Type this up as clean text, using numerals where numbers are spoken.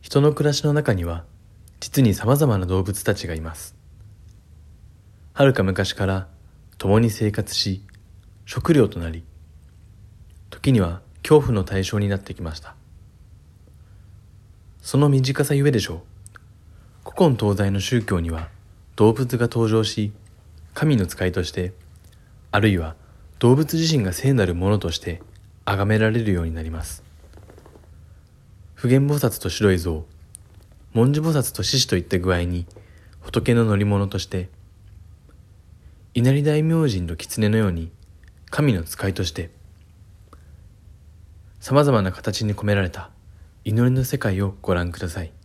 人の暮らしの中には実に様々な動物たちがいます。はるか昔から共に生活し、食料となり、時には恐怖の対象になってきました。その身近さゆえでしょう。古今東西の宗教には動物が登場し、神の使いとして、あるいは動物自身が聖なるものとして崇められるようになります。普賢菩薩と白い象、文殊菩薩と獅子といった具合に仏の乗り物として、稲荷大明神と狐のように神の使いとして、様々な形に込められた祈りの世界をご覧ください。